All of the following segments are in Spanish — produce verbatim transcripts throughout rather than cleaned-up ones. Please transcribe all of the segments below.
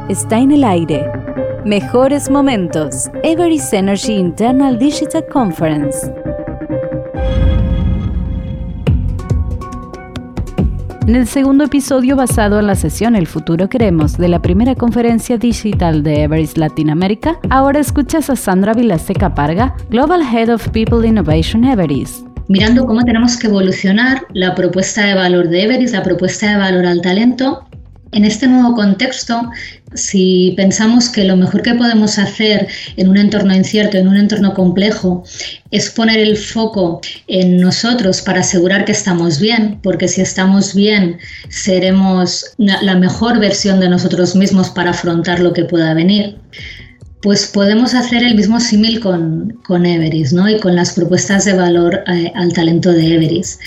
está en el aire. Mejores momentos. Everest Energy Internal Digital Conference. En el segundo episodio basado en la sesión El futuro queremos de la primera conferencia digital de Everest Latinoamérica, ahora escuchas a Sandra Vilaseca Parga, Global Head of People Innovation Everest. Mirando cómo tenemos que evolucionar la propuesta de valor de Everest, la propuesta de valor al talento, en este nuevo contexto, si pensamos que lo mejor que podemos hacer en un entorno incierto, en un entorno complejo, es poner el foco en nosotros para asegurar que estamos bien, porque si estamos bien, seremos la mejor versión de nosotros mismos para afrontar lo que pueda venir, pues podemos hacer el mismo símil con, con Everest, ¿no? Y con las propuestas de valor eh, al talento de Everest.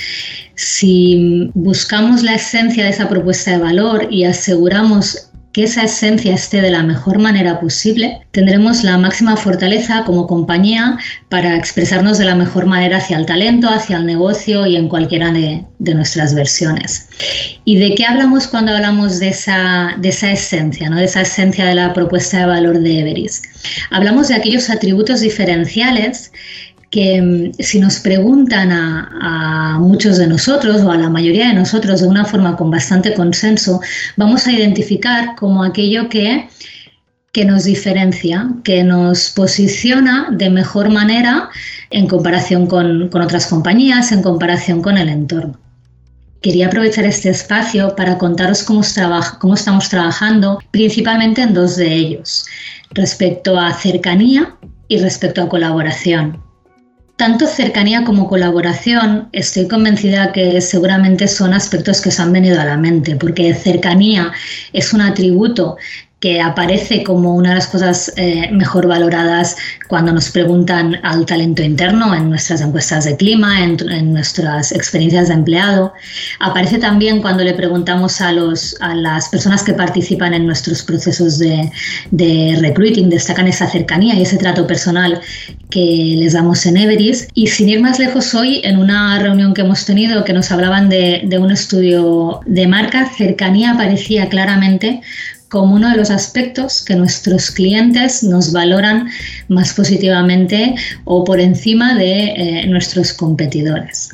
Si buscamos la esencia de esa propuesta de valor y aseguramos que esa esencia esté de la mejor manera posible, tendremos la máxima fortaleza como compañía para expresarnos de la mejor manera hacia el talento, hacia el negocio y en cualquiera de, de nuestras versiones. ¿Y de qué hablamos cuando hablamos de esa, de esa esencia, ¿no? De esa esencia de la propuesta de valor de Everest? Hablamos de aquellos atributos diferenciales que si nos preguntan a, a muchos de nosotros o a la mayoría de nosotros de una forma con bastante consenso, vamos a identificar como aquello que, que nos diferencia, que nos posiciona de mejor manera en comparación con, con otras compañías, en comparación con el entorno. Quería aprovechar este espacio para contaros cómo, traba- cómo estamos trabajando, principalmente en dos de ellos, respecto a cercanía y respecto a colaboración. Tanto cercanía como colaboración, estoy convencida que seguramente son aspectos que os han venido a la mente, porque cercanía es un atributo que aparece como una de las cosas eh, mejor valoradas cuando nos preguntan al talento interno en nuestras encuestas de clima, en, en nuestras experiencias de empleado. Aparece también cuando le preguntamos a, los, a las personas que participan en nuestros procesos de, de recruiting, destacan esa cercanía y ese trato personal que les damos en Everest. Y sin ir más lejos, hoy en una reunión que hemos tenido que nos hablaban de, de un estudio de marca, cercanía aparecía claramente como uno de los aspectos que nuestros clientes nos valoran más positivamente o por encima de eh, nuestros competidores.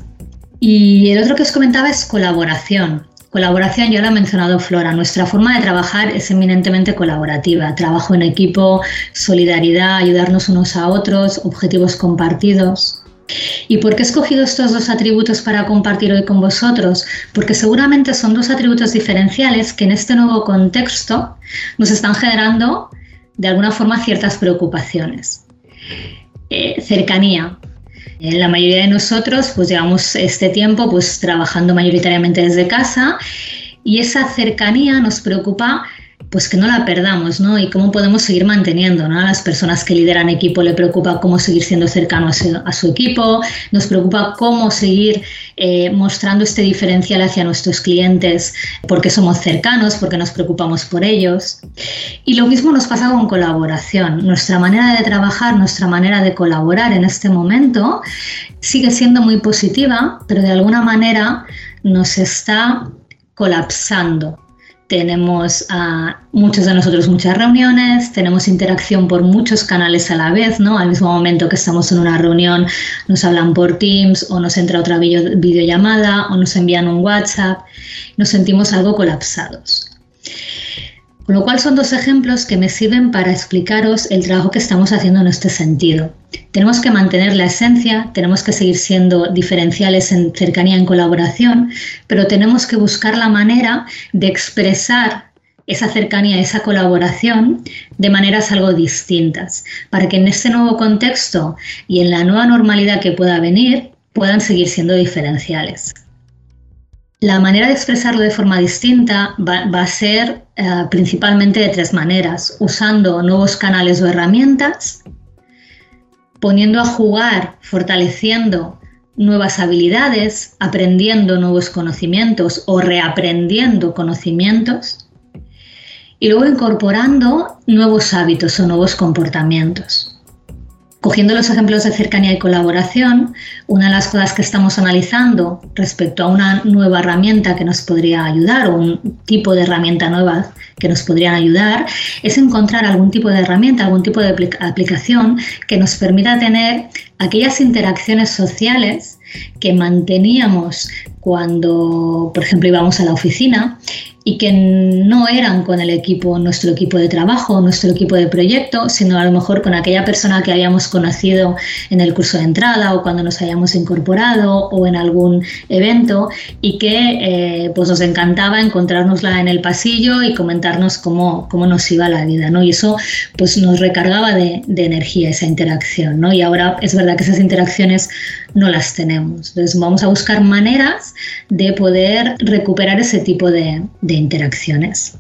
Y el otro que os comentaba es colaboración. Colaboración, ya lo ha mencionado Flora, nuestra forma de trabajar es eminentemente colaborativa. Trabajo en equipo, solidaridad, ayudarnos unos a otros, objetivos compartidos. ¿Y por qué he escogido estos dos atributos para compartir hoy con vosotros? Porque seguramente son dos atributos diferenciales que en este nuevo contexto nos están generando de alguna forma ciertas preocupaciones. Eh, cercanía. Eh, la mayoría de nosotros pues llevamos este tiempo pues trabajando mayoritariamente desde casa y esa cercanía nos preocupa pues que no la perdamos, ¿no? Y cómo podemos seguir manteniendo, ¿no? A las personas que lideran equipo le preocupa cómo seguir siendo cercano a su, a su equipo, nos preocupa cómo seguir eh, mostrando este diferencial hacia nuestros clientes porque somos cercanos, porque nos preocupamos por ellos. Y lo mismo nos pasa con colaboración. Nuestra manera de trabajar, nuestra manera de colaborar en este momento sigue siendo muy positiva, pero de alguna manera nos está colapsando. Tenemos a uh, muchos de nosotros muchas reuniones, tenemos interacción por muchos canales a la vez, ¿no? Al mismo momento que estamos en una reunión nos hablan por Teams o nos entra otra video, videollamada o nos envían un WhatsApp, nos sentimos algo colapsados. Con lo cual son dos ejemplos que me sirven para explicaros el trabajo que estamos haciendo en este sentido. Tenemos que mantener la esencia, tenemos que seguir siendo diferenciales en cercanía, en colaboración, pero tenemos que buscar la manera de expresar esa cercanía, esa colaboración de maneras algo distintas, para que en este nuevo contexto y en la nueva normalidad que pueda venir, puedan seguir siendo diferenciales. La manera de expresarlo de forma distinta va, va a ser uh, principalmente de tres maneras, usando nuevos canales o herramientas, poniendo a jugar, fortaleciendo nuevas habilidades, aprendiendo nuevos conocimientos o reaprendiendo conocimientos y luego incorporando nuevos hábitos o nuevos comportamientos. Cogiendo los ejemplos de cercanía y colaboración, una de las cosas que estamos analizando respecto a una nueva herramienta que nos podría ayudar o un tipo de herramienta nueva que nos podrían ayudar es encontrar algún tipo de herramienta, algún tipo de aplicación que nos permita tener aquellas interacciones sociales que manteníamos cuando, por ejemplo, íbamos a la oficina y que no eran con el equipo, nuestro equipo de trabajo, nuestro equipo de proyecto, sino a lo mejor con aquella persona que habíamos conocido en el curso de entrada o cuando nos hayamos incorporado o en algún evento y que eh, pues nos encantaba encontrárnosla en el pasillo y comentarnos cómo, cómo nos iba la vida, ¿no? Y eso pues nos recargaba de, de energía esa interacción, ¿no? Y ahora es verdad que esas interacciones no las tenemos. Entonces vamos a buscar maneras de poder recuperar ese tipo de, de interacciones.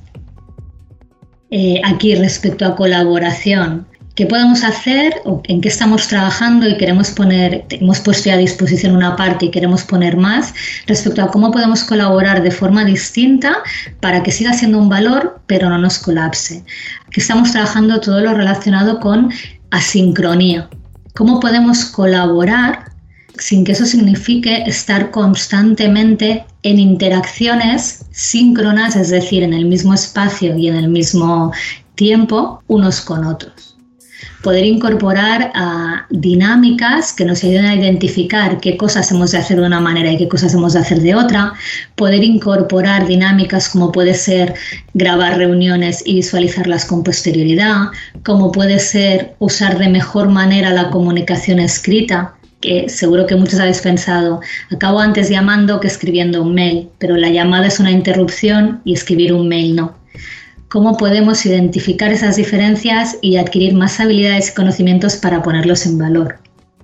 Eh, aquí respecto a colaboración, ¿qué podemos hacer o en qué estamos trabajando y queremos poner, hemos puesto ya a disposición una parte y queremos poner más respecto a cómo podemos colaborar de forma distinta para que siga siendo un valor pero no nos colapse? Aquí estamos trabajando todo lo relacionado con asincronía. ¿Cómo podemos colaborar sin que eso signifique estar constantemente en interacciones síncronas, es decir, en el mismo espacio y en el mismo tiempo, unos con otros? Poder incorporar a dinámicas que nos ayuden a identificar qué cosas hemos de hacer de una manera y qué cosas hemos de hacer de otra. Poder incorporar dinámicas como puede ser grabar reuniones y visualizarlas con posterioridad, como puede ser usar de mejor manera la comunicación escrita, que seguro que muchos habéis pensado, acabo antes llamando que escribiendo un mail, pero la llamada es una interrupción y escribir un mail no. ¿Cómo podemos identificar esas diferencias y adquirir más habilidades y conocimientos para ponerlos en valor?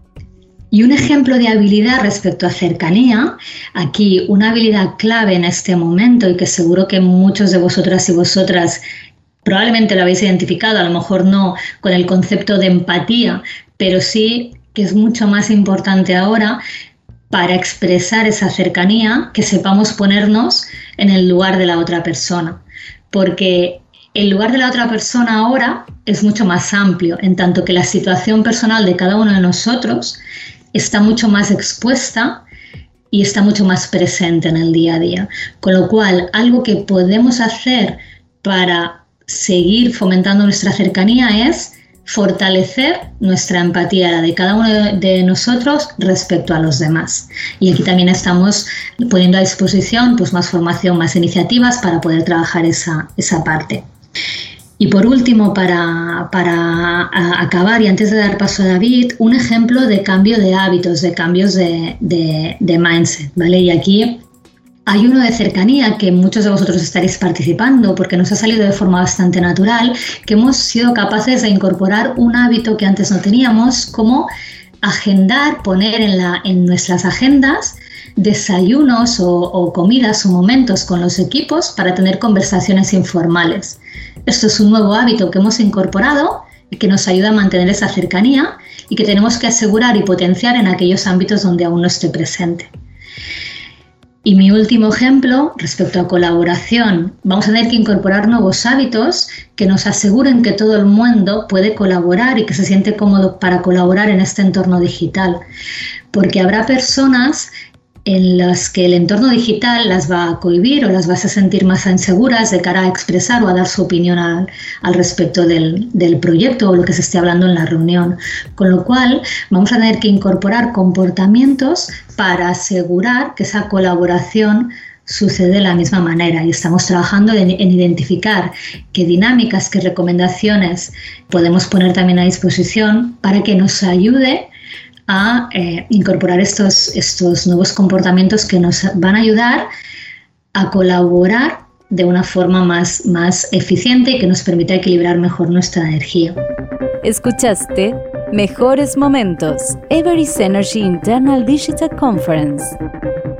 Y un ejemplo de habilidad respecto a cercanía, aquí una habilidad clave en este momento y que seguro que muchos de vosotras y vosotras probablemente lo habéis identificado, a lo mejor no con el concepto de empatía, pero sí que es mucho más importante ahora para expresar esa cercanía, que sepamos ponernos en el lugar de la otra persona. Porque el lugar de la otra persona ahora es mucho más amplio, en tanto que la situación personal de cada uno de nosotros está mucho más expuesta y está mucho más presente en el día a día. Con lo cual, algo que podemos hacer para seguir fomentando nuestra cercanía es fortalecer nuestra empatía, la de cada uno de nosotros respecto a los demás. Y aquí también estamos poniendo a disposición pues, más formación, más iniciativas para poder trabajar esa, esa parte. Y por último, para, para acabar y antes de dar paso a David, un ejemplo de cambio de hábitos, de cambios de, de, de mindset, ¿vale? Y aquí hay uno de cercanía que muchos de vosotros estaréis participando porque nos ha salido de forma bastante natural, que hemos sido capaces de incorporar un hábito que antes no teníamos, como agendar, poner en, la, en nuestras agendas desayunos o, o comidas o momentos con los equipos para tener conversaciones informales. Esto es un nuevo hábito que hemos incorporado y que nos ayuda a mantener esa cercanía y que tenemos que asegurar y potenciar en aquellos ámbitos donde aún no esté presente. Y mi último ejemplo, respecto a colaboración, vamos a tener que incorporar nuevos hábitos que nos aseguren que todo el mundo puede colaborar y que se siente cómodo para colaborar en este entorno digital. Porque habrá personas en las que el entorno digital las va a cohibir o las va a sentir más inseguras de cara a expresar o a dar su opinión al, al respecto del, del proyecto o lo que se esté hablando en la reunión. Con lo cual vamos a tener que incorporar comportamientos para asegurar que esa colaboración sucede de la misma manera, y estamos trabajando en, en identificar qué dinámicas, qué recomendaciones podemos poner también a disposición para que nos ayude a eh, incorporar estos, estos nuevos comportamientos que nos van a ayudar a colaborar de una forma más, más eficiente y que nos permita equilibrar mejor nuestra energía. Escuchaste Mejores Momentos, Everest Energy Internal Digital Conference.